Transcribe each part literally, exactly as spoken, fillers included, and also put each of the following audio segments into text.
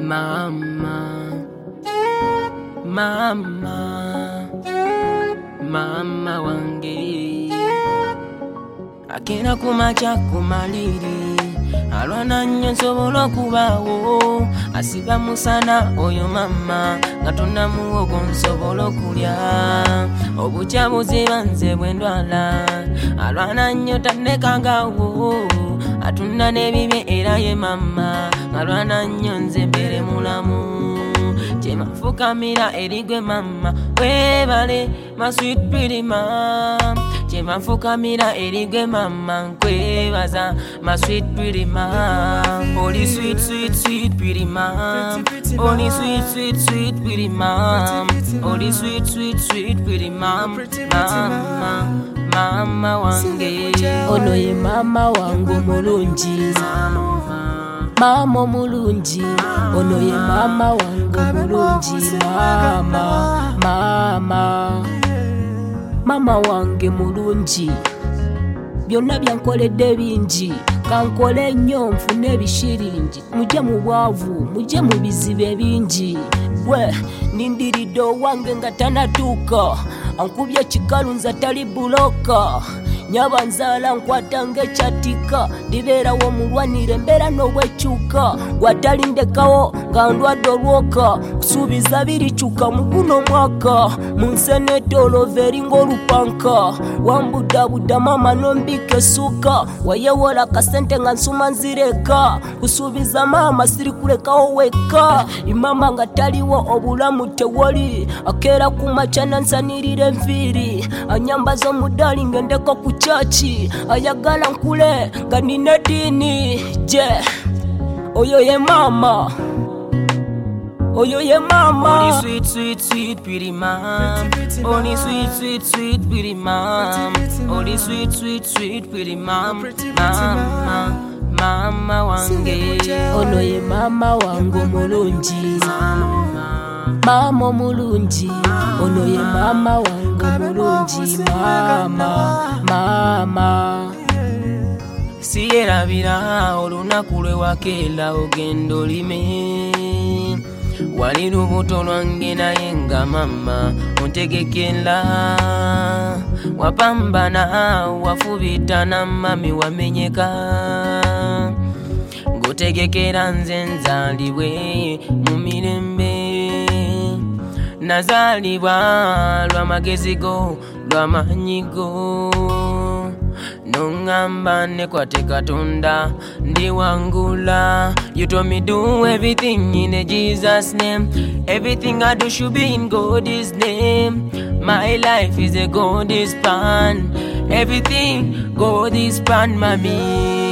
Mama, mama, mama wange akina kumacha kumaliri alwana nnyo nsobola okubaawo asiba musana oyo mama nga tunnamuwogo nsobola okulya obukya buziba nze bwe ndwala alwana nnyo tannekangaawo atunda n'ebibye era ye mama alwana nnyo nze mbere mulamu kyemafukamira erigwe mama webale my sweet pretty mom kyemafukamira erigwe mama nkwebaza my sweet pretty mom oli sweet sweet sweet pretty mom oli sweet sweet sweet pretty mom oli sweet sweet sweet pretty mom mama mama wange ono ye mama wangu mulungi mama mulungi ono ye mama wangu mulungi mama mama mama wange mulungi byonna byankoledde bingi kankole nnyo nfune ebishiringi mujje mu bwavu mujje mu bizibe bingi bwe nindiridde owange nga tanatuuka ankubye kikalunza tali buloka nyaba nzaala nkwata ng'ekyatika ndibeerawo mulwanire embeera n'obwekyuka gwatalindekawo nga ndwadde olwoka kusuubiza birikyuka mu guno mwaka mu nsenete olova eringa olupanka wambuddaabudda mama nombika essuuka wayewola kasente nga nsuma nzireka kusuubiza mama sirikulekawo wekka imama nga taliwo obulamu tewali akeera ku makya nansanirira enviiri anyambaza omudaali ngendeko ku chachi ayagala nkule nga nina dini je oyo ye mama oyo ye mama oli sweet sweet sweet pretty mom oli sweet sweet sweet pretty mom oli sweet sweet sweet pretty mom mama mama wange ono ye mama wangu mulungi mama mulungi ono ye mama wangu mulungi mama mama siyerabira olunaku lwe wakeera ogenda olime wali lubuto lwange naye nga mama ontegekera wapambana wafubita na mami wamenyeka ng'otegekera nze nzaalibwe mu mirembe nazaalibwa lw'amagezi go lw'amaanyi go nongamba nekwate katonda ndiwangula you told me do everything in a Jesus name everything I do should be in God's name my life is a God's plan everything God's plan mami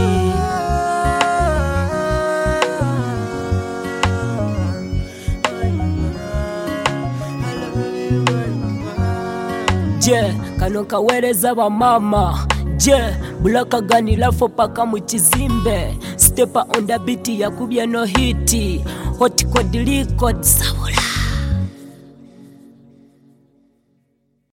je kano kaweereza ba mama je bulakaganira fo paka mu kizimbe stepa on the beat yakubye no hiti hot code record sabula